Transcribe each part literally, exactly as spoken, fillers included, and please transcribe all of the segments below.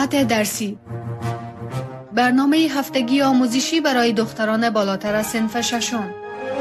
مقالات درسی، برنامه هفتگی آموزشی برای دختران بالاتر از صنف ششم.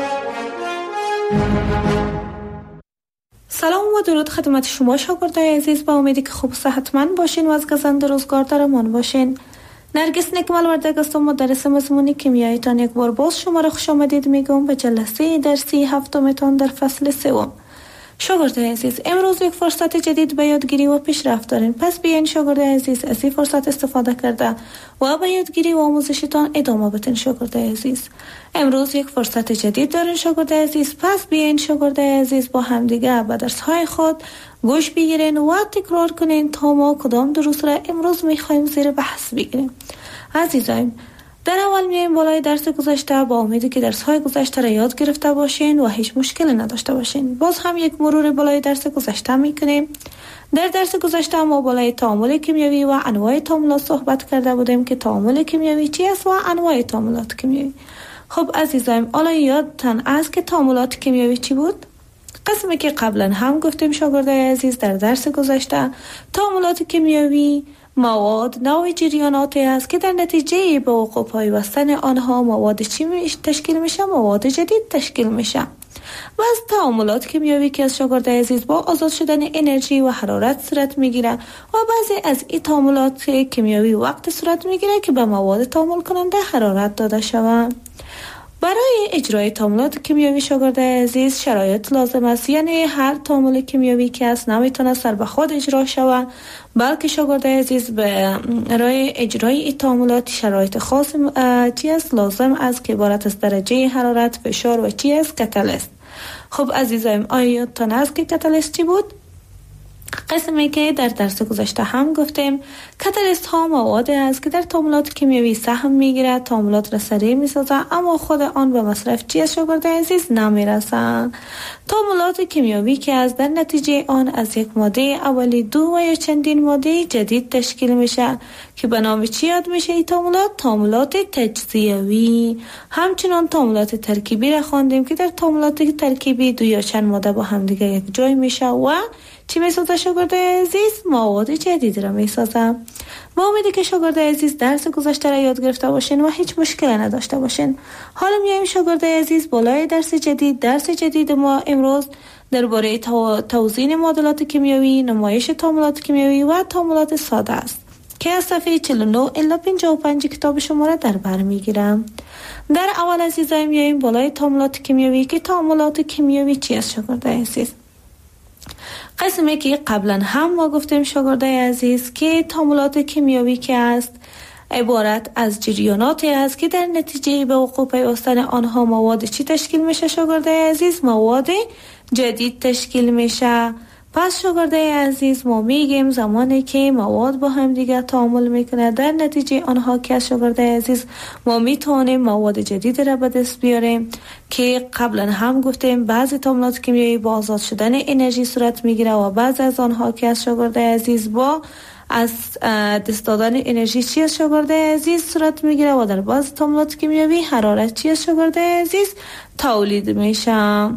سلام و درود خدمت شما شاگردای عزیز، با امیدی که خوب و صحتمند باشین و از گزند روزگار در امان باشین. نرگس نکمل وردگ هستم، مدرس مضمون کیمیایتان. یک بار باز شما را خوش آمدید میگم به جلسه درسی هفتمتان در فصل سوم. شاگردای عزیز، امروز یک فرصت جدید به یادگیری و پیشرفت دارین، پس بیاین شاگردای عزیز از این فرصت استفاده کرده و به یادگیری و آموزشتان ادامه بدین. شاگردای عزیز، امروز یک فرصت جدید دارین شاگردای عزیز، پس بیاین شاگردای عزیز با همدیگه به درس‌های خود گوش بگیرین و تکرار کنین تا ما کدام دروس را امروز میخوایم زیر بحث بگیریم. عزیزان، در اول میایم بالای درس گذشته با امیدی که درس‌های گذشته را یاد گرفته باشین و هیچ مشکلی نداشته باشین. باز هم یک مرور بالای درس گذشته میکنیم. در درس گذشته ما بالای تعامل کیمیایی و انواع تعاملات صحبت کرده بودیم که تعامل کیمیایی چی است و انواع تعاملات کیمیایی. خب عزیزان، حالا یادتان است که تعاملات کیمیایی چی بود؟ قسمی که قبلا هم گفتیم شاگردای عزیز در درس گذشته، تعاملات کیمیایی مواد نوع جریاناتی است که در نتیجه به وقوع پیوستن آنها مواد چی تشکیل میشه؟ مواد جدید تشکیل میشه. و از تعاملات کیمیایی که از شاگردای عزیز با آزاد شدن انرژی و حرارت صورت میگیره و بعضی از این تعاملات کیمیایی وقت صورت میگیره که به مواد تعامل کننده حرارت داده شود. برای اجرای تعاملات کیمیایی شاگردای عزیز شرایط لازم است، یعنی هر تعامل کیمیایی که است نمیتونه سر به خود اجرا شود، بلکه شاگردای عزیز برای اجرای این تعاملات شرایط خاص چی است لازم است که عبارت از درجه حرارت، فشار و چی است کاتالیست. خب عزیزایم، آیا یادتان است که کاتالیست چی بود؟ قسمی که در درس گذشته هم گفتیم، کاتالیست ها مواد است که در تعاملات کیمیایی سهم میگیرد، تعاملات را سریع میسازد اما خود آن به مصرف چی است شاگردای عزیز؟ نمیرسند. تعاملات کیمیایی که از در نتیجه آن از یک ماده اولی دو و یا چندین ماده جدید تشکیل میشه که به نام چی یاد میشه این تعاملات؟ تعاملات تجزیوی. همچنان تعاملات ترکیبی را خواندیم که در تعاملات ترکیبی دو یا چند ماده با هم دیگه یک جای میشه و چی میسازه شاگردای عزیز؟ مواد جدید را میسازه. با امیدی که شاگردای عزیز درس گذشته را یاد گرفته باشین و هیچ مشکلی نداشته باشین. حالا میایم شاگردای عزیز بالای درس جدید. درس جدید ما امروز درباره توزیع معادلات کیمیایی، نمایش تعاملات کیمیایی و تعاملات ساده است که از صفحه چهل و نه الی پنجاه و پنج کتاب شما را در بر میگیرم. در اول عزیزای میایم بالای تعاملات کیمیایی که تعاملات کیمیایی چی است شاگردای عزیز؟ قسمی که قبلا هم ما گفتیم شاگردای عزیز که تعاملات کیمیایی که است عبارت از جریاناتی است که در نتیجه به وقوع پیوستن آنها مواد چی تشکیل میشه شاگردای عزیز؟ مواد جدید تشکیل میشه. پس شاگردای عزیز ما میگیم زمانی که مواد با هم دیگه تعامل میکنه در نتیجه آنها که شاگردای عزیز ما میتونیم مواد جدید را به دست بیاریم که قبلا هم گفتیم بعضی تعاملات کیمیایی با آزاد شدن انرژی صورت میگیره و بعضی از آنها که شاگردای عزیز با از دست دادن انرژی چی از شاگردای عزیز صورت میگیره و در بعضی تعاملات کیمیایی حرارت چی از شاگردای عزیز تولید میشه.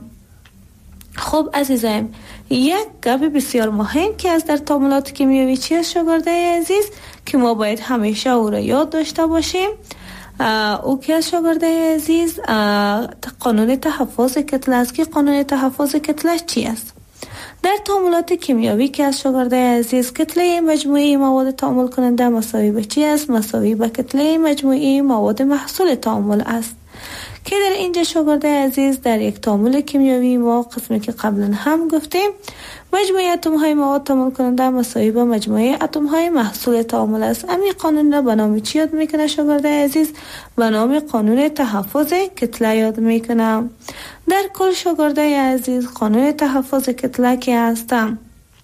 خب عزیزم، یک گپ بسیار مهم که از در تعاملات کیمیایی چی است شاگردای عزیز که ما باید همیشه او را یاد داشته باشیم، او که از شاگردای عزیز قانون تحفظ کتله است که قانون تحفظ کتله چی است؟ در تعاملات کیمیایی که از شاگردای عزیز کتله مجموعی مواد تعامل کننده مساوی به چی است؟ مساوی به کتله مجموعی مواد محصول تعامل است که در اینجا شاگردای عزیز در یک تعامل کیمیایی ما قسمی که قبلا هم گفتیم مجموعه اتم های مواد تعامل کننده مساوی با مجموعه اتم های محصول تعامل است. امی قانون را به نام چی یاد میکنه شاگردای عزیز؟ به نام قانون تحفظ کتله یاد میکنم. در کل شاگردای عزیز قانون تحفظ کتله که هستم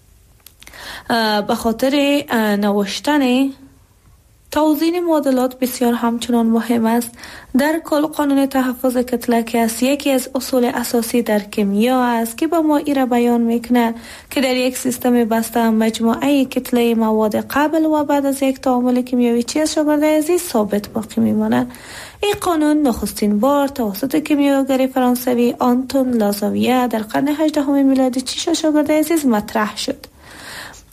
به خاطر نوشتن توزیع معادلات بسیار همچنان مهم است. در کل قانون تحفظ کتله که است یکی از اصول اساسی در کیمیا است که با ما ای را بیان میکنه که در یک سیستم بسته مجموعه کتله مواد قبل و بعد از یک تعامل کیمیایی چی است شاگردای عزیز؟ ثابت باقی میماند. این قانون نخستین بار توسط کیمیاگر فرانسوی آنتون لازاویه در قرن هجدهم میلادی چی شد شاگردای عزیز؟ مطرح شد.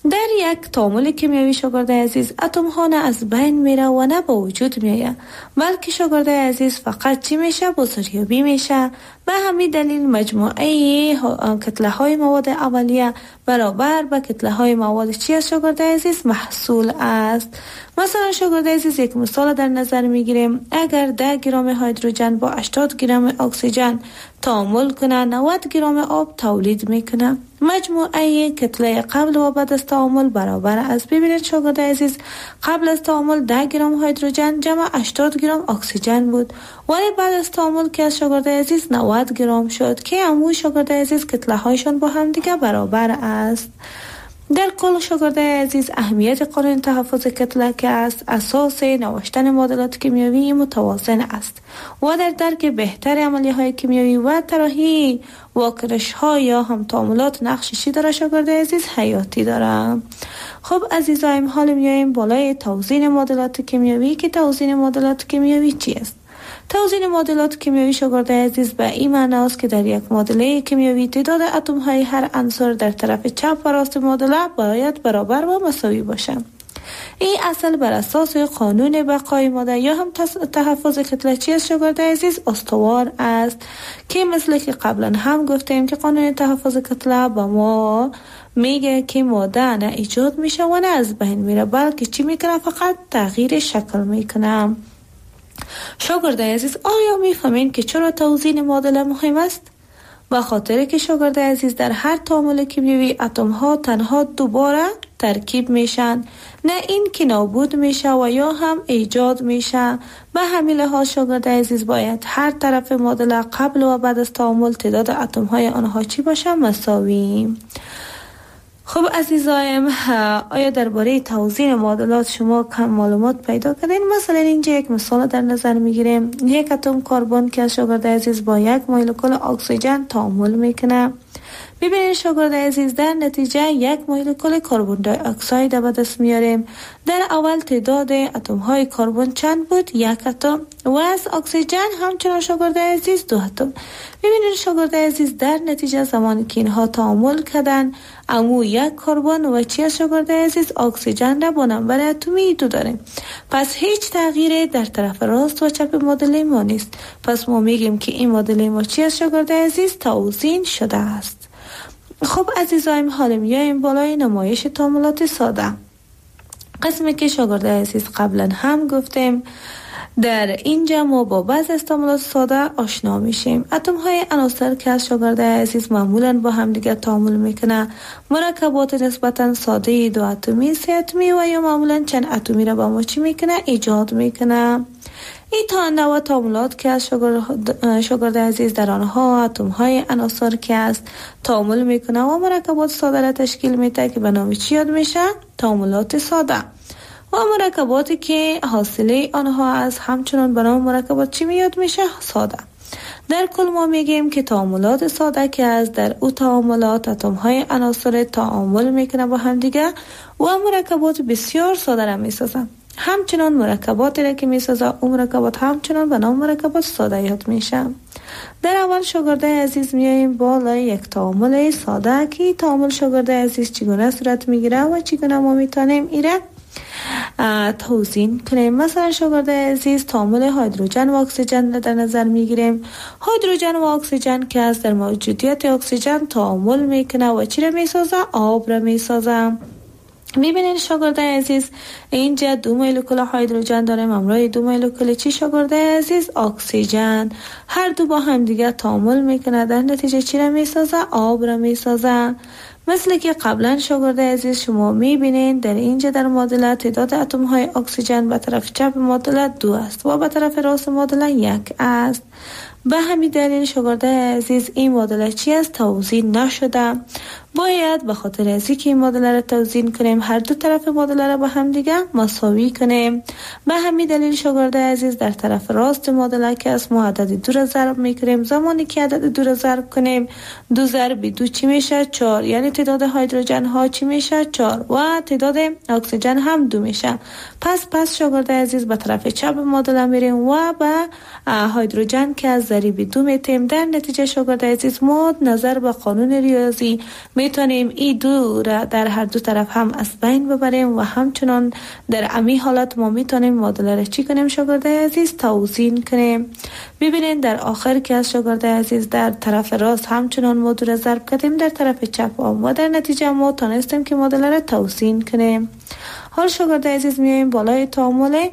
در یک تعامل کیمیایی شاگرد عزیز اتم ها نه از بین میره و نه به وجود میآید، بلکه شاگرد عزیز فقط چی میشه؟ بازاریابی میشه. به همین دلیل مجموعه کتله های مواد اولیه برابر به کتله های مواد چی از شاگرد عزیز؟ محصول است. مثلا شاگرد عزیز یک مثال در نظر میگیریم. اگر ده گرم هیدروژن با هشتاد گرم اکسیژن تعامل کنه، نود گرم آب تولید میکنه. مجموعه کتله قبل و بعد از تعامل برابر است. ببینید شاگرد عزیز، قبل از تعامل ده گرم هیدروژن جمع هشتاد گرم اکسیژن بود، ولی بعد از تعامل که از شاگرد عزیز نود گرم شد که همون شاگرد عزیز کتله هایشان با هم دیگه برابر است. در کل شاگرد عزیز اهمیت قانون تحفظ کتله که است اساس نوشتن معادلات کیمیایی متوازن است و در درک بهتر عملیه های کیمیایی و طراحی واکنش ها یا هم تعاملات نقشی داره شاگرد عزیز حیاتی داره. خب عزیزایم، حال میایم بالای توزیع معادلات کیمیایی که توزیع معادلات کیمیایی چی است؟ توزیع معادلات کیمیایی شاگرد عزیز به این معنی است که در یک معادله کیمیایی تعداد اتم های هر عنصر در طرف چپ و راست معادله باید برابر و مساوی باشند. این اصل بر اساس قانون بقای ماده یا هم تحفظ کتله چی است شاگرد عزیز؟ استوار است که مثل که قبلا هم گفتیم که قانون تحفظ کتله با ما میگه که ماده نه ایجاد میشه و نه از بین میره، بلکه چی میکنه؟ فقط تغییر شکل میکنه. شاگرد عزیز، آیا میفهمین که چرا توزیع معادله مهم است؟ به خاطر که شاگرد عزیز در هر تعامل کیمیایی اتم ها تنها دوباره ترکیب میشن، نه این که نابود میشه و یا هم ایجاد میشه. به همین لحاظ شاگرد عزیز باید هر طرف معادله قبل و بعد از تعامل تعداد اتم های آنها چی باشه؟ مساوی. خب عزیزایم، آیا درباره توزیع معادلات شما کم معلومات پیدا کردین؟ مثلا اینجا یک مثال در نظر میگیریم. یک اتم کربن که شاگرد عزیز با یک مولکول اکسیژن تعامل میکنه. ببینید شاگرد عزیز، در نتیجه یک مولکول کربن دی اکساید به دست میاریم. در اول تعداد اتم های کربن چند بود؟ یک اتم. و از اکسیژن همچنان شاگرد عزیز دو اتم. ببینید شاگرد عزیز، در نتیجه زمانی که اینها تعامل کردن، امو یک کربن و چی از شاگرد عزیز؟ اکسیژن را با نمبر اتمی دو داریم. پس هیچ تغییری در طرف راست و چپ معادله ما نیست. پس ما میگیم که این معادله ما چی از شاگرد عزیز؟ توزیع شده است. خب عزیزایم، حالا میایم بالای نمایش تعاملات ساده، قسمی که شاگرد عزیز قبلا هم گفتیم. در اینجا ما با بعض از تعاملات ساده آشنا میشیم. اتم های عناصر که از شاگرد عزیز معمولا با هم دیگه تعامل میکنه، مرکبات نسبتا ساده دو اتمی، سه اتمی و یا معمولا چند اتمی را با ما چی میکنه؟ ایجاد میکنه. این تا نوع تعاملات که از شاگرد, شاگرد عزیز در آنها اتم های عناصر که است تعامل میکنه و مرکبات ساده را تشکیل میده که به نام چی یاد میشه؟ تعاملات ساده. و مرکباتی که حاصله آنها از همچنان به نام مرکبات چی میاد میشه؟ ساده. در کل ما میگیم که تعاملات ساده که از در او تعاملات اتم های عناصر تعامل میکنه با هم دیگه و مرکبات بسیار ساده را میسازن. همچنان مرکباتی را که میسازه اون مرکبات همچنان به نام مرکبات ساده یاد میشه. در اول شاگرد عزیز میاییم بالای یک تعامل ساده که تعامل شاگرد عزیز چگونه صورت میگیره و چگونه ما میتونیم ایره توزیع کنیم. مثلا شاگرد عزیز تعامل هیدروژن و اکسیژن در نظر میگیریم. هیدروژن و اکسیژن که از در موجودیت اکسیژن تعامل میکنه و چی را میسازه؟ آب را میسازه. میبینید شاگرد عزیز، اینجا دو مولکول هیدروژن داریم همراه دو مولکول چی شاگرد عزیز؟ اکسیژن. هر دو با هم دیگه تعامل میکنه، در نتیجه چی را میسازه؟ آب را میسازه. مثل که قبلا شاگرد عزیز شما میبینید در اینجا در معادله تعداد اتم های اکسیژن به طرف چپ معادله دو است و به طرف راست معادله یک است. به همین دلیل شاگرد عزیز این معادله چی است؟ توزیع نشده. باید به خاطر از اینکه این معادله را توزیع کنیم هر دو طرف معادله را با هم دیگه مساوی کنیم. به همین دلیل شاگرد عزیز در طرف راست معادله که از ما عدد دو را ضرب میکنیم، زمانی که عدد دو را ضرب کنیم دو ضرب دو چی میشه؟ چهار. یعنی تعداد هیدروژن ها چی میشه؟ چهار و تعداد اکسیژن هم دو میشه. پس پس شاگرد عزیز به طرف چپ معادله میریم و به هیدروژن که از ضریب دو میتیم. در نتیجه شاگرد عزیز ما نظر به قانون ریاضی میتونیم این دو را در هر دو طرف هم از بین ببریم و همچنان در امی حالت ما میتونیم معادله را چی کنیم شاگرد عزیز؟ توزین کنیم. ببینید در آخر که از شاگرد عزیز در طرف راست همچنان مودو را ضرب کردیم در طرف چپ و در نتیجه ما تونستیم که معادله را توزین کنیم. حال شاگرد عزیز میایم بالای تعامل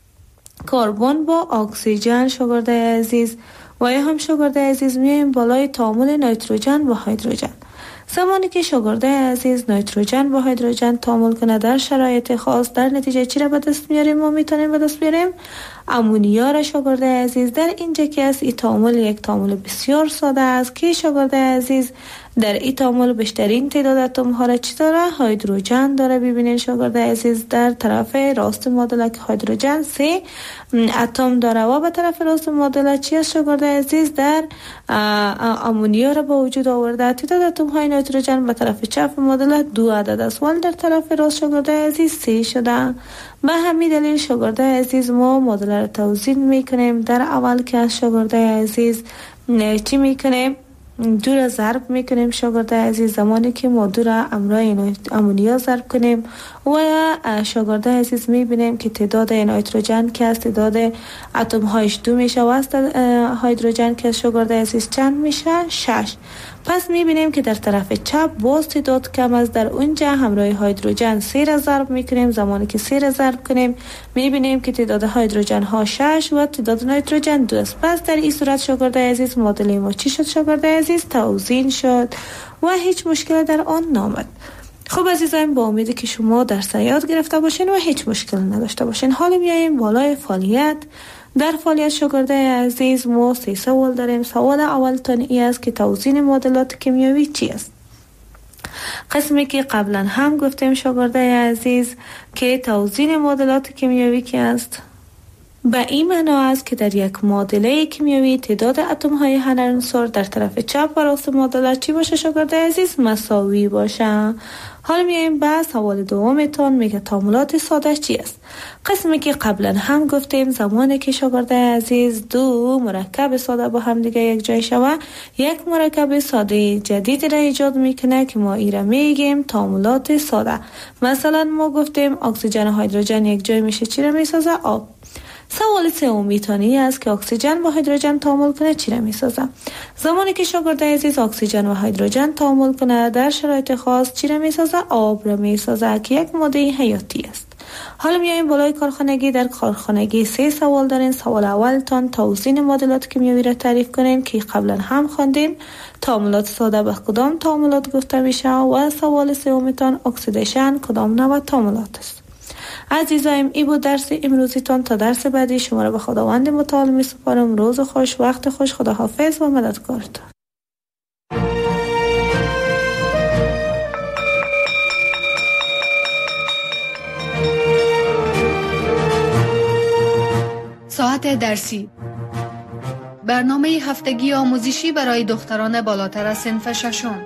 کربن با اکسیژن شاگرد عزیز و یا هم شاگرد عزیز میایم بالای تعامل نیتروژن با هیدروژن. زمانی که شاگرد عزیز نیتروژن با هیدروژن تعامل کنه در شرایط خاص در نتیجه چی را به دست میاریم؟ ما میتونیم به دست بیاریم امونیا را شاگرد عزیز. در اینجا که است این تعامل یک تعامل بسیار ساده است که شاگرد عزیز در این تعامل بیشترین تعداد اتم ها را چی داره؟ هیدروژن داره. ببینید شاگرد عزیز در طرف راست معادله که هیدروژن سه اتم داره و به طرف راست معادله چی است شاگرد عزیز؟ در امونیا را به وجود آورده. تعداد اتم های نیتروژن به طرف چپ معادله دو عدد است ولی در طرف راست شاگرد عزیز سه شده. به همین دلیل شاگرد عزیز ما معادله را توزین میکنیم. در اول که از شاگرد عزیز چی میکنیم؟ دو را ضرب میکنیم شاگرد عزیز. زمانی که ما دو را امرای امونیا ضرب کنیم و شاگرد عزیز میبینیم که تعداد نیتروژن که از تعداد اتم هایش دو میشه و از هیدروژن که شاگرد عزیز چند میشه؟ شش. پس میبینیم که در طرف چپ باز تعداد کم است. در اونجا همراه هیدروژن سه را ضرب میکنیم. زمانی که سه را ضرب کنیم میبینیم که تعداد هیدروژن ها شش و تعداد نیتروژن دو است. پس در این صورت شاگرد عزیز معادله ما چی شد شاگرد عزیز؟ توزین شد و هیچ مشکل در آن نامد. خب عزیزان با امیدی که شما درس یاد گرفته باشین و هیچ مشکل نداشته باشین. حالا میایم بالای فعالیت. در فعالیت شاگرد عزیز ما سه سوال داریم. سوال اول تان ای است که توزین معادلات کیمیایی چی است؟ قسمی که قبلا هم گفتیم شاگرد عزیز که توزین معادلات کیمیایی کی است؟ به این معنا است که در یک معادله کیمیایی تعداد اتم های هر عنصر در طرف چپ و راست معادله چی باشه شاگرد عزیز؟ مساوی باشه. حالا میایم به سوال دومتون میگه تعاملات ساده چی است؟ قسمی که قبلا هم گفتیم زمانی که شاگرد عزیز دو مرکب ساده با هم دیگه یک جای شوه یک مرکب ساده جدید را ایجاد میکنه که ما ایره میگیم تعاملات ساده. مثلا ما گفتیم اکسیژن و هیدروژن یک جای میشه چی را میسازه؟ آب. سوال سومی تانی است که اکسیژن با هیدروژن تعامل کنه چی را میسازه؟ زمانی که شاگرد عزیز اکسیژن و هیدروژن تعامل کنه در شرایط خاص چی را میسازه؟ آب را میسازه که یک ماده حیاتی است. حالا میایم بالای کارخانگی. در کارخانگی سه سوال دارین. سوال اول تان توزین معادلات کیمیایی را تعریف کنین که قبلا هم خواندیم. تعاملات ساده به کدام تعاملات گفته میشه؟ و سوال سوم تان اکسیدیشن کدام نوع تعاملات است؟ عزیزایم ای بود درس امروزیتان. تا درس بعدی شما را به خداوند متعال می سپارم. روز خوش، وقت خوش، خداحافظ و مددکارتان. ساعت درسی برنامه هفتگی آموزشی برای دختران بالاتر از صنف ششم.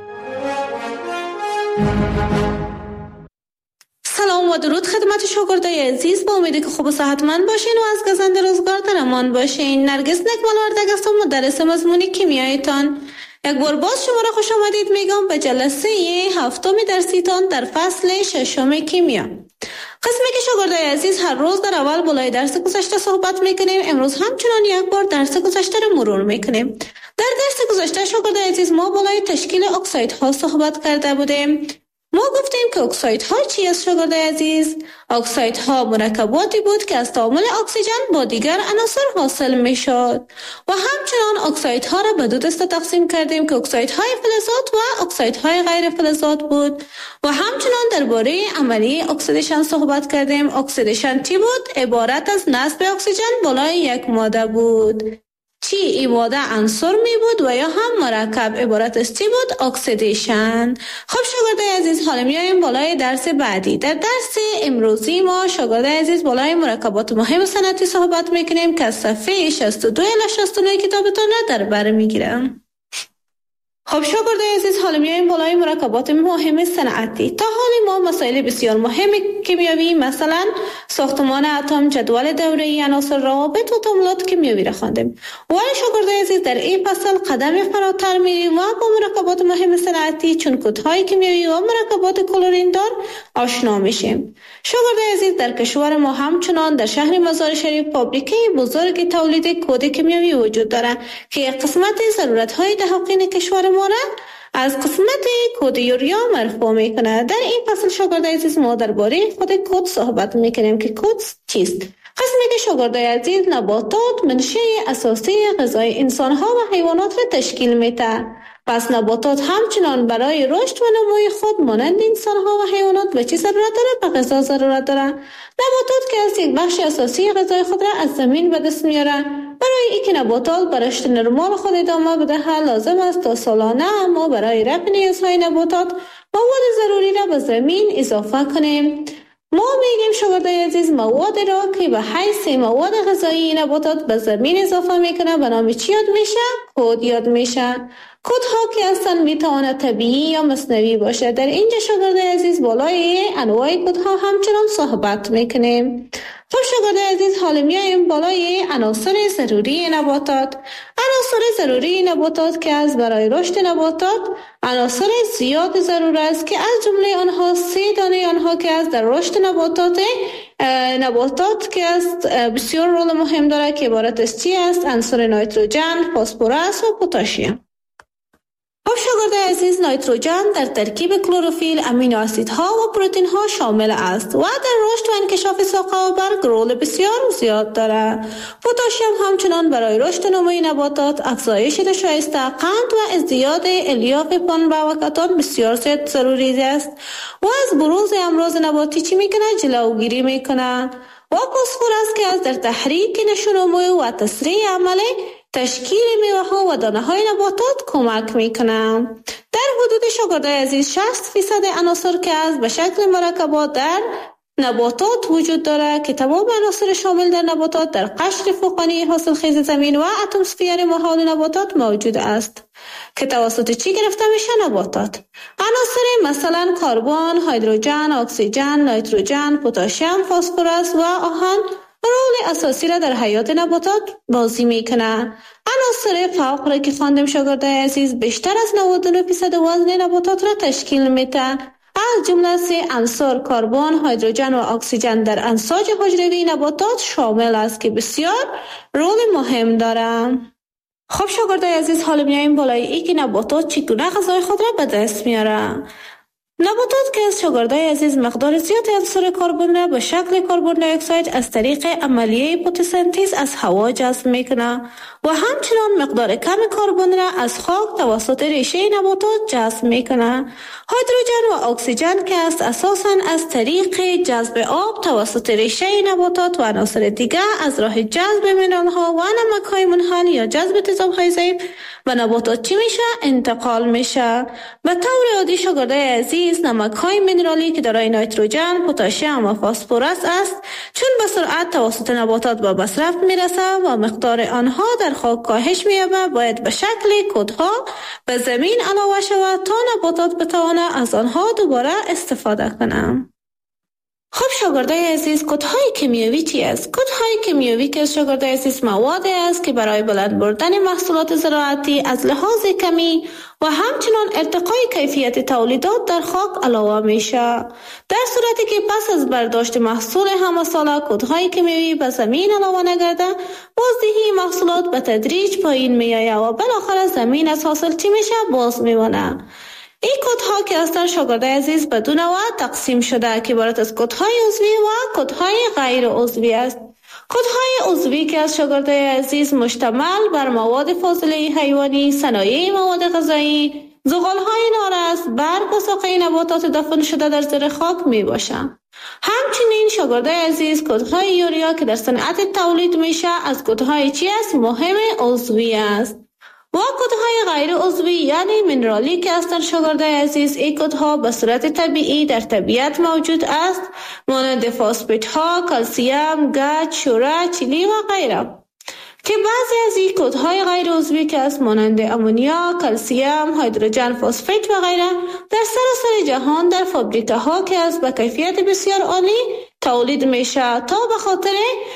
سلام و درود خدمت شاگردای عزیز. با امیدی که خوب و صحتمند باشین و از گزند روزگار در امان باشین. نرگس نکمال وردگ هستم، مدرس مضمون کیمیایتان. یک بار باز شما را خوش آمدید میگم به جلسه هفتم درسیتان در فصل ششم کیمیا. قسمی که شاگردای عزیز هر روز در اول بالای درس گذشته صحبت میکنیم، امروز همچنان یک بار درس گذشته را مرور میکنیم. در درس گذشته شاگردای عزیز ما بالای تشکیل اکسایدها صحبت کرده بودیم. ما گفتیم که اکسایدها چی است شاگرد عزیز؟ اکسایدها مرکباتی بود که از تعامل اکسیژن با دیگر عناصر حاصل می شد و همچنان اکسایدها را به دو دسته تقسیم کردیم که اکسایدهای فلزات و اکسایدهای غیر فلزات بود و همچنان درباره عملی اکسیدیشن صحبت کردیم. اکسیدیشن چی بود؟ عبارت از نصب اکسیژن بالای یک ماده بود. چی این ماده عنصر می بود و یا هم مرکب عبارت از چی بود؟ اکسیدیشن. خب شاگردای عزیز حالا میایم بالای درس بعدی. در درس امروزی ما شاگردای عزیز بالای مرکبات مهم صنعتی صحبت میکنیم که از صفحه شصت و دو الی شصت و نه کتابتون را در بر میگیرم. خب شاگرد عزیز، حالا میایم بالای مرکبات مهم صنعتی. تا حالی ما مسائل بسیار مهم کیمیایی مثلا ساختمان اتم، جدول دوره‌ای عناصر، روابط و تعاملات کیمیایی را خواندیم. ولی شاگرد عزیز در این فصل قدم فراتر میریم و با مرکبات مهم صنعتی چون کدهای کیمیایی و مرکبات کلورین دار آشنا میشیم. شاگرد عزیز، در کشور ما همچنان در شهر مزار شریف فابریکه بزرگ تولید کد کیمیایی وجود دارد که قسمت ضرورت‌های دقیق کشور ما را از قسمت کد یوریا مرفوع میکنه. در این فصل شاگرد عزیز ما درباره خود کد صحبت میکنیم که کد چیست. قسمی که شاگرد عزیز نباتات منشأ اساسی غذای انسان ها و حیوانات را تشکیل میده. پس نباتات همچنان برای رشد و نموی خود مانند انسان ها و حیوانات به چی ضرورت داره؟ به غذا ضرورت داره. نباتات که از یک بخش اساسی غذای خود را از زمین به دست میاره. برای اینکه نباتات به رشد نرمال خود ادامه بده لازم است تا سالانه ما برای رفع نیازهای نباتات مواد ضروری را به زمین اضافه کنیم. ما میگیم شاگرد عزیز مواد را که به حیث مواد غذایی نباتات به زمین اضافه میکنه به نام چی یاد میشه؟ کد یاد میشه. کدها که اصلا میتواند طبیعی یا مصنوعی باشه. در اینجا شاگرد عزیز بالای انواع کدها همچنان صحبت میکنیم. خب شاگرد عزیز، حالا میایم بالای عناصر ضروری نباتات. عناصر ضروری نباتات که از برای رشد نباتات عناصر زیاد ضرور است که از جمله آنها سه دانه آنها که از در رشد نباتات نباتات که است بسیار رول مهم داره که عبارت از چی است؟ عنصر نیتروژن، فسفرس و پتاسیم. خب شاگرد عزیز، نیتروژن در ترکیب کلروفیل، امینو اسیدها و پروتئین ها شامل است و در رشد و انکشاف ساق و برگ رول بسیار زیاد دارد. پتاسیم همچنان برای رشد نموی نباتات، افزایش نشایست قند و ازدیاد الیاف پنبه و کتان بسیار زیاد ضروری است و از بروز امراض نباتی چی میکنه؟ جلوگیری میکنه. و فسفرس که از در تحریک نشونموی و تسریع عمل تشکیل میوه ها و دانه های نباتات کمک میکنند. در حدود شاگرد عزیز شصت فیصد عناصر که از به شکل مرکبات در نباتات وجود دارد که تمام عناصر شامل در نباتات در قشر فوقانی حاصلخیز زمین و اتمسفیر محال نباتات موجود است که توسط چی گرفته میشه؟ نباتات. عناصر مثلا کربن، هیدروژن، اکسیژن، نیتروژن، پتاسیم، فسفرس و آهن رول اساسی را در حیات نباتات بازی میکنه. عناصر فوق را که خواندیم شاگرد عزیز بیشتر از نود و نه درصد وزن نباتات را تشکیل میده. از جمله سه عنصر کربن، هیدروژن و اکسیژن در انساج حجروی نباتات شامل است که بسیار رول مهم داره. خب شاگرد عزیز، حالا میایم بالای ای که نباتات چگونه غذای خود را به دست میاره. نباتات که از شاگردای عزیز مقدار زیادی عنصر کربن را به شکل کربن دی اکساید از طریق عملیه فتوسنتز از هوا جذب میکنه و همچنان مقدار کم کربن را از خاک توسط ریشه نباتات جذب میکنه. هیدروژن و اکسیژن که است اساساً از طریق جذب آب توسط ریشه نباتات و عناصر دیگر از راه جذب منرال‌ها و نمک‌های منحل یا جذب تیزاب‌های ضعیف و نباتات چی میشه؟ انتقال میشه. به طور عادی شاگردای عزیز نمک‌های منرالی که دارای نیتروژن، پتاسیم و فسفرس است چون به سرعت توسط نباتات به مصرف میرسه و مقدار آنها در خاک کاهش می‌یابد باید به شکل کدها به زمین علاوه شود تا نباتات بتوانه از آنها دوباره استفاده کنند. خب شاگردای عزیز، کدهای کیمیایی چی است؟ کدهای کیمیایی که شاگردای عزیز موادی است که برای بلند بردن محصولات زراعتی از لحاظ کمی و همچنان ارتقای کیفیت تولیدات در خاک علاوه میشه. در صورتی که پس از برداشت محصول همه ساله کدهای کیمیایی به زمین علاوه نگرده، بازدهی محصولات به تدریج پایین میآید و بالاخره زمین از حاصل چی میشه؟ باز میمونه. این کدها که از شاگردای عزیز به دو نوع تقسیم شده که عبارت از کدهای عضوی و کدهای غیر عضوی است. کدهای عضوی که از شاگردای عزیز مشتمل بر مواد فاضله حیوانی، صنایع مواد غذایی، زغالهای نارس، برگ و ساقه نباتات دفن شده در زیر خاک می باشند. همچنین شاگردای عزیز کدهای یوریا که در صنعت تولید میشه از کدهای چی است؟ مهم عضوی است. و کدهای غیر عضوی یعنی منرالی که هستند شاگردای عزیز این کدها به صورت طبیعی در طبیعت موجود است مانند فسفات ها، کلسیم، گچ، شوره، چلی و غیره که بعضی از این کدهای غیر عضوی که از مانند امونیا، کلسیم، هیدروژن فسفات و غیره در سراسر جهان در فابریکه ها که از با کیفیت بسیار عالی تولید میشه تا به خاطر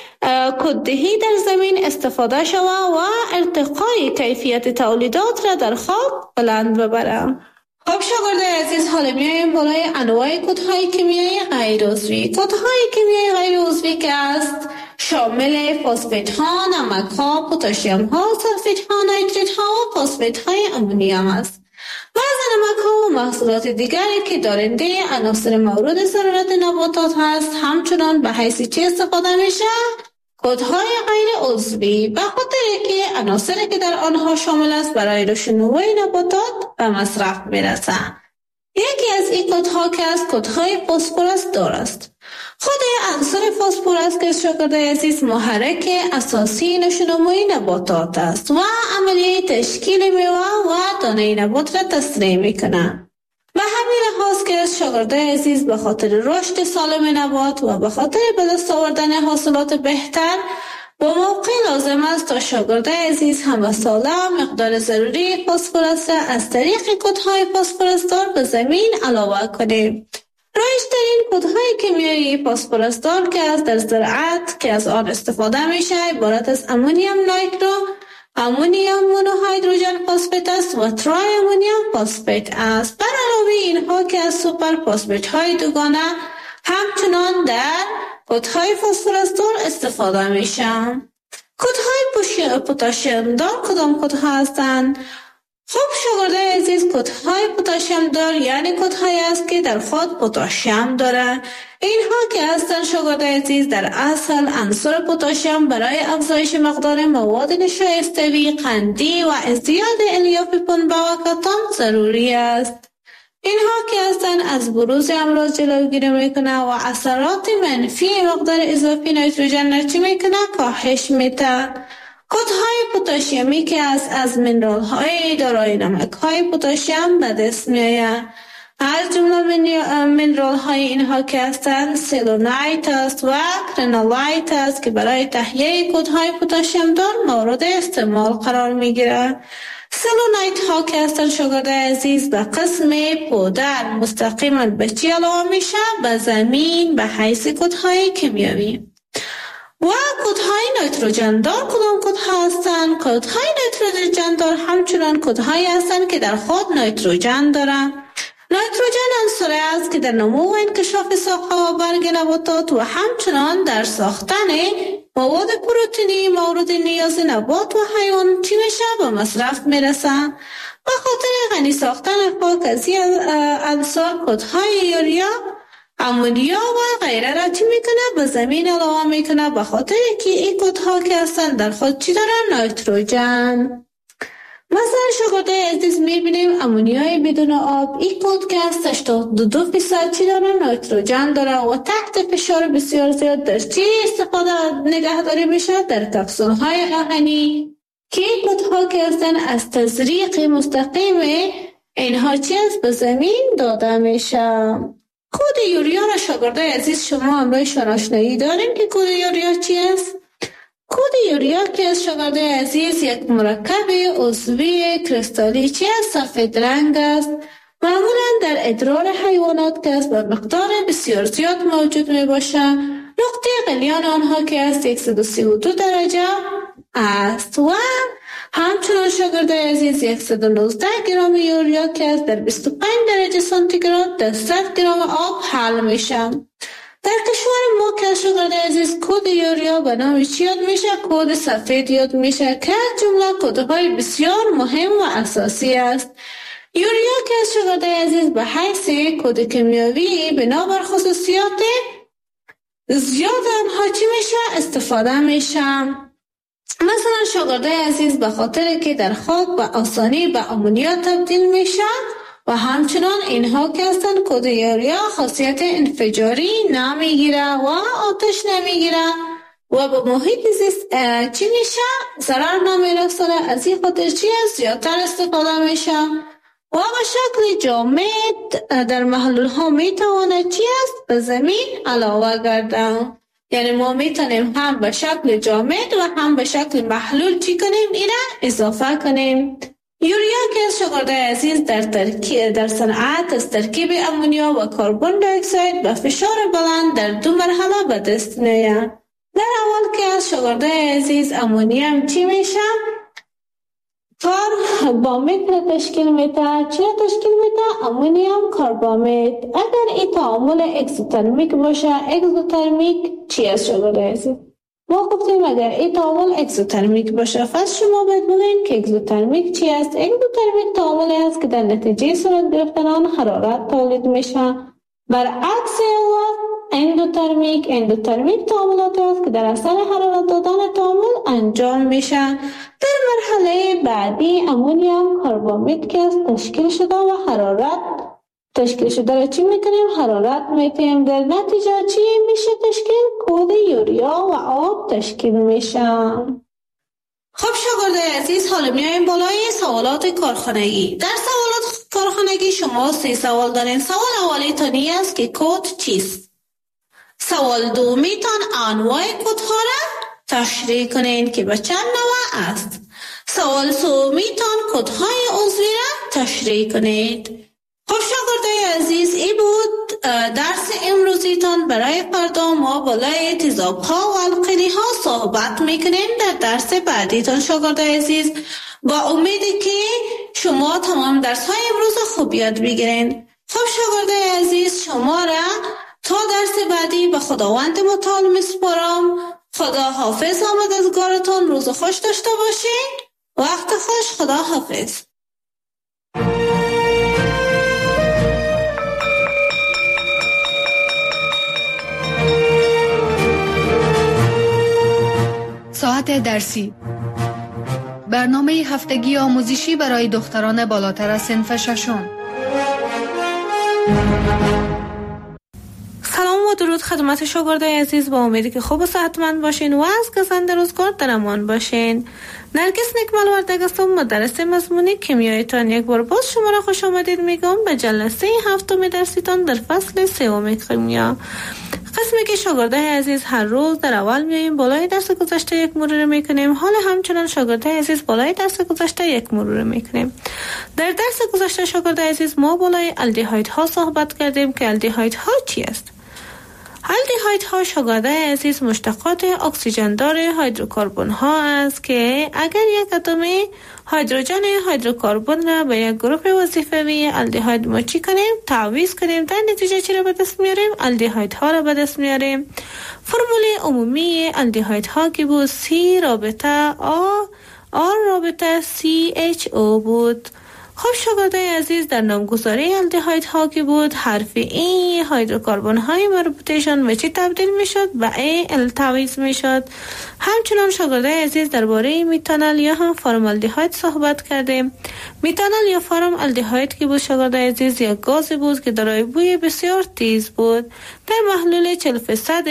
کددهی در زمین استفاده شود و ارتقای کیفیت تولیدات را در خاک بلند ببره. خب شاگردای عزیز، حالا میایم بالای انواع کدهای کیمیایی غیر عضوی. کدهای کیمیایی غیر عضوی که است شامل فسفات ها، نمک ها، پتاسیم ها، سلفیت ها، نیتریت ها و فسفات های امونیوم است. بعض نمک ها و محصولات دیگری که دارنده عناصر مورد ضرورت نباتات هست همچنان به حیث چه استفاده میشه؟ کدهای غیر عضوی، به خاطر که عناصری که در آنها شامل است برای رشد نباتات به مصرف میرسه. یکی از این کدها که از کدهای فسفرس دار است. خود عنصر فسفرس که شاگردای عزیز محرک اساسی نشونموی نباتات است و عملیه تشکیل میوه و دانه نبات را تسریع میکنه. به همین لحاظ که شاگردای عزیز به خاطر رشد سالم نبات و به خاطر به دست آوردن حاصلات بهتر با موقع لازم است تا شاگردای عزیز همه ساله مقدار ضروری فسفرس از طریق کدهای فسفرس دار به زمین علاوه کنیم. رایج‌ترین کدهای کیمیایی فسفرس دار که از در زراعت که از آن استفاده میشه عبارت از امونیوم نایترو، امونیوم مونوهیدروژن فسفات است و ترای امونیوم فسفات است. بر علاوه اینها که از سوپر فسفات های دوگانه همچنان در کدهای فسفرس دار استفاده میشه. کدهای پتاسیم دار کدام کدها هستند؟ خب شاگردای عزیز، کدهای پتاسیم دار یعنی کدهایی است که در خود پتاسیم داره. اینها که هستند شاگردای عزیز در اصل عنصر پتاسیم برای افزایش مقدار مواد نشایستوی، قندی و ازدیاد الیاف پنبه و کتان ضروری است. اینها که هستند از بروز امراض جلوگیری میکنه و اثرات منفی مقدار اضافی نیتروژن را چی میکنه؟ کاهش میده. کدهای پتاسیمی که از از منرال های دارای نمک های پتاسیم به دست میآید. از جمله منرال های اینها که هستند سلونایت است و کرنولایت است که برای تهیه کدهای پتاسیم دار مورد استعمال قرار میگیره. سلونایت ها که هستند شاگردای عزیز به قسم پودر مستقیما به چی علاوه میشه؟ به زمین به حیث کدهای کیمیایی. و کدهای نیتروژن دار کدام کدها هستند؟ کدهای نیتروژن دار همچنان کدهایی هستند که در خود نیتروژن دارند. نیتروژن عنصری است که در نمو و انکشاف ساقه و برگ نباتات و همچنان در ساختن مواد پروتئینی مورد نیاز نبات و حیوان چی میشه؟ به مصرف میرسه. به خاطر غنی ساختن خاک از این عنصر کدهای یوریا، امونیا و غیره را چی میکنه؟ به زمین علاوه میکنه، به خاطر که این کدها که هستن در خود چی دارن؟ نیتروژن. مثلا شاگردای عزیز میبینیم امونیای بدون آب، این کد که هست هشتاد و دو فیصد چی داره؟ نیتروژن داره و تحت فشار بسیار زیاد در چی استفاده نگهداری میشه؟ در کپسول های آهنی که این کدها که هستن از تزریق مستقیم اینها چی است؟ به زمین داده میشه. کد یوریا را شاگردای عزیز شما هم بایشان آشنایی داریم که کد یوریا چی است؟ کد یوریا که از شاگردای عزیز یک مرکب عضوی کریستالی چی است؟ سفید رنگ است. معمولا در ادرار حیوانات که است به مقدار بسیار زیاد موجود می باشه. نقطه غلیان آنها که است صد و سی و دو درجه است و همچنان شاگردای عزیز صد و نوزده گرم یوریا که است در بیست و پنج درجه سانتیگراد در صد گرم آب حل میشه. در کشور ما که شاگردای عزیز کد یوریا به نام چی یاد میشه؟ کد سفید یاد میشه که از جمله کدهای بسیار مهم و اساسی است. یوریا که از شاگردای عزیز به حیث کد کیمیایی بنابر خصوصیات زیاد آنها چی میشه؟ استفاده میشه. مثلا شاگردای عزیز به خاطر که در خاک به آسانی به امونیا تبدیل میشه و همچنان اینها که هستن کد یوریا خاصیت انفجاری نمیگیره و آتش نمیگیره و به محیط زیست چی میشه؟ ضرر نمیرسونه. از این خاطر چی است؟ زیادتر استفاده میشه و به شکل جامد در محلول ها میتواند چی است؟ به زمین علاوه گردن. یعنی ما میتونیم هم به شکل جامد و هم به شکل محلول چی کنیم؟ اینا اضافه کنیم. یوریا که از شاگردای عزیز در ترکیب در صنعت از ترکیب امونیا و کربن دی اکساید به فشار بلند در دو مرحله به دست میاد. در اول که از شاگردای عزیز امونیا چی میشه؟ کاربامید را تشکیل میده. چی را تشکیل میده؟ امونیوم کاربامید. اگر این تعامل اکزوترمیک باشه، اکزوترمیک چی است شاگردای عزیز؟ ما گفتیم اگر این تعامل اکزوترمیک باشه، پس شما باید بگویید که اکزوترمیک چی است؟ اکزوترمیک تعاملی است که در نتیجه صورت گرفتن آن حرارت تولید میشه. برعکس اندوترمیک اندوترمیک تعاملاتی است که در اثر حرارت دادن تعامل انجام میشه. در مرحله بعدی امونیوم کاربامید که است تشکیل شده و حرارت تشکیل شده را چی میکنیم؟ حرارت میتیم. در نتیجه چی میشه تشکیل؟ کود یوریا و آب تشکیل میشه. خب شاگردای عزیز، حالا میایم بالای سوالات کارخانگی. در سوالات کارخانگی شما سه سوال دارین. سوال اولی تانی است که کود چیست؟ سوال دومی تان انواع کودها را تشریح کنین که به چند نوع است. سوال سومی تان کودهای عضوی را تشریح کنید. خب شاگردای عزیز، این بود درس امروزی تان. برای فردا ما بالای تیزاب ها و القلی ها صحبت میکنیم در درس بعدی تان شاگردای عزیز. با امیدی که شما تمام درس های امروز خوب یاد بگیرین. خب شاگردای عزیز، شما را تا درس بعدی به خداوند متعال میسپارم. خدا حافظ. آمدزگارتان روز خوش داشته باشین. وقت خوش. خدا حافظ. ساعت درسی، برنامه هفتگی آموزشی برای دختران بالاتر از صنف ششم. سلام و درود خدمت شاگردای عزیز. با امیدی که خوب و صحتمند باشین و از گزند روزگار در امان باشین. نرگس نکمل وردگ هستم، مدرس مضمون کیمیایتان. یک بار باز شما را خوش آمدید میگم به جلسه هفتم درسیتان در فصل سوم کیمیا. قسمی که شاگردای عزیز هر روز در اول میاییم بالای درس گذشته یک مرور میکنیم. حالا همچنان شاگردای عزیز بالای درس گذشته یک مرور میکنیم. در درس گذشته شاگردای عزیز ما بالای الدیهایدها صحبت کردیم که الدیهایدها چی است؟ الدیهایدها شاگردای عزیز مشتقات اکسیژن دار هیدروکربن ها است که اگر یک اتم هیدروژن هیدروکربن را به یک گروه وظیفوی الدیهاید ما چی کنیم؟ تعویض کنیم. در نتیجه چی را به دست میاریم؟ الدیهایدها را به دست میاریم. فرمول عمومی الدیهایدها که بود سی رابطه آ آر رابطه سی اچ او بود. خب شاگردای عزیز، در نامگذاری الدیهایدها که بود حرف ای هیدروکربن های مربوطهشان به چی تبدیل میشد؟ به ای ال تعویض میشد. همچنان شاگردای عزیز درباره میتانل یا هم فرمالدیهاید صحبت کردیم. میتانل یا فرمالدیهاید که بود شاگردای عزیز یک گاز بود که دارای بوی بسیار تیز بود. در محلول چهل درصد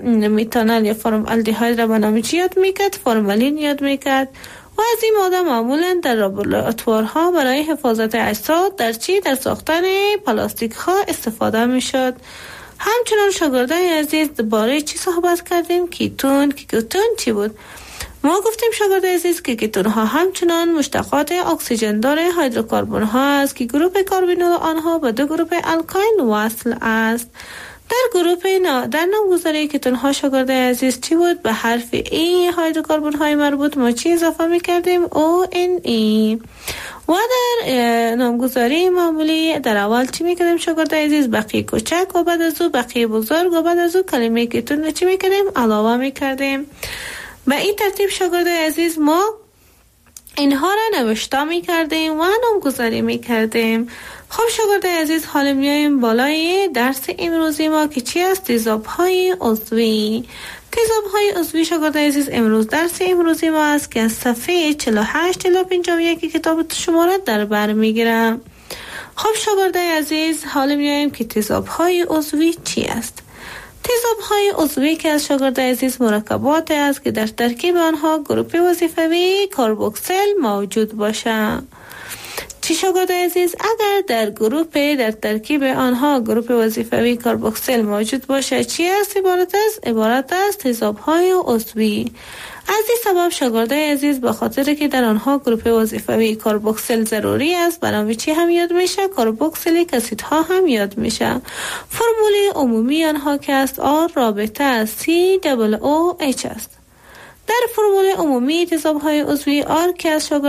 میتانل یا فرمالدیهاید را به نام چی یاد میکرد؟ فرمالین یاد میکرد. و از این ماده معمولا در لابراتوارها برای حفاظت اجساد در چی در ساختن پلاستیک ها استفاده می شد. همچنان شاگردای عزیز درباره چی صحبت کردیم؟ کیتون. کیتون چی بود؟ ما گفتیم شاگردای عزیز که کیتون ها همچنان مشتقات اکسیژن دار هیدروکربن ها است که گروه کاربینول آنها به دو گروه الکاین وصل است. در گروه نا در نامگذاری کیتون ها شاگردای عزیز چی بود؟ به حرف ای هیدروکربن های مربوط ما چی اضافه میکردیم؟ او ان ای. و در نامگذاری معمولی در اول چی میکردیم شاگردای عزیز؟ بقیه کوچک و بعد از او بقیه بزرگ و بعد از او کلمه کیتون چی میکردیم؟ علاوه میکردیم. به این ترتیب شاگردای عزیز ما اینها را نوشته میکردیم و نامگذاری میکردیم. خب شاگردای عزیز، حالا میایم بالای درس امروزی ما که چی است؟ تیزاب های عضوی. تیزاب های عضوی شاگردای عزیز امروز درس امروزی ما است که از صفحه چهل و هشت تا پنجاه و یک کتاب شما را در بر میگیرم. خب شاگردای عزیز، حالا میایم که تیزاب های عضوی چی است؟ تیزاب های عضوی که از شاگردای عزیز مرکبات است که در ترکیب آنها گروه وظیفوی کاربوکسیل موجود باشه. چی شاگرد عزیز، اگر در گروپ در ترکیب آنها گروپ وظیفوی کاربوکسیل موجود باشه، چی است عبارت است؟ عبارت است تیزاب‌های عضوی. از این سبب شاگرد عزیز به خاطر که در آنها گروپ وظیفوی کاربوکسیل ضروری است، برای چی هم یاد میشه؟ کاربوکسیلیک اسیدها هم یاد میشه. فرمول عمومی آنها که است آر رابطه سی دبل او اچ است. در فرمول عمومی تیزاب‌های عضوی آر که از شاگرد